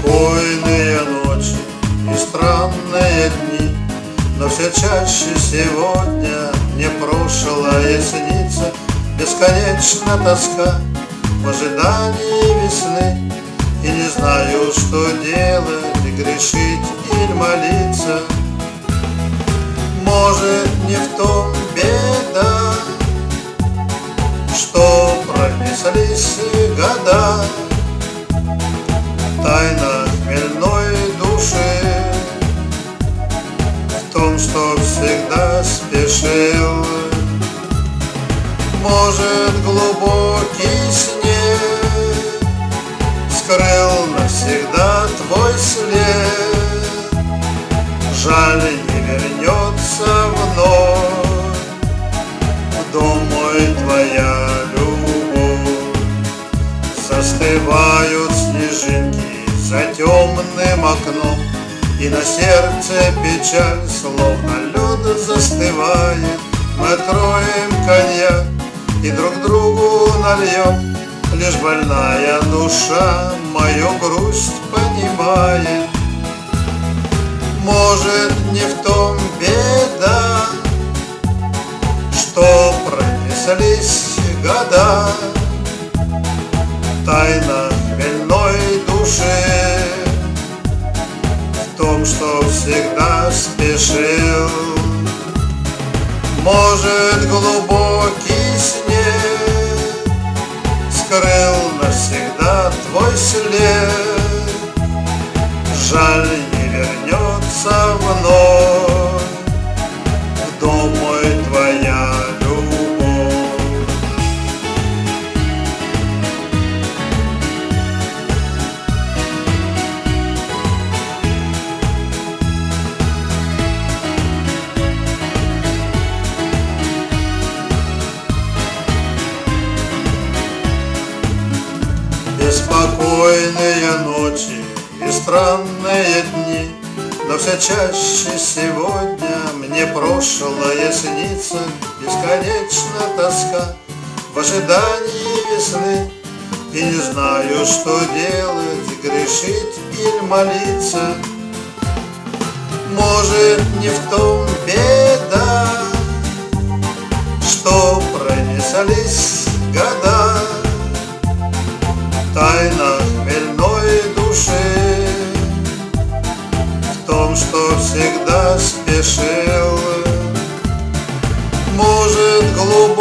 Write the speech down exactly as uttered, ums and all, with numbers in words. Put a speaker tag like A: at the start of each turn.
A: Беспокойные ночи и странные дни, но все чаще сегодня мне прошлое снится. Бесконечна тоска в ожидании весны, и не знаю, что делать, грешить или молиться. Может, не в том беда, что пронеслись года. Тайна хмельной души в том, что всегда спешил. Может, глубокий снег скрыл навсегда твой след. Жаль, не вернется вновь в дом мой твоя любовь. Застывают снежинки за темным окном, и на сердце печаль, словно лед, застывает. Мы откроем коньяк и друг другу нальем, лишь больная душа мою грусть понимает. Может, не в том беда, что пронеслись года. Тайна хмельной души в том, что всегда спешил. Может, глубокий снег скрыл навсегда твой след. Жаль, не вернется вновь в дом мой твоя любовь. Беспокойные ночи и странные дни, но все чаще сегодня мне прошлое снится. Бесконечна тоска в ожидании весны, и не знаю, что делать, грешить или молиться. Может, не в том беда, что пронеслись года. Тайна хмельной души в том, что всегда спешил. Может, глубоко